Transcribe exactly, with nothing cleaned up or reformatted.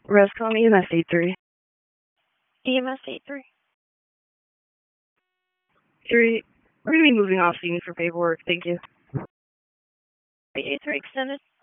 Rescom E M S eight three. E M S eight three. Three. We're going to be moving off scene for paperwork. Thank you. eight three extended.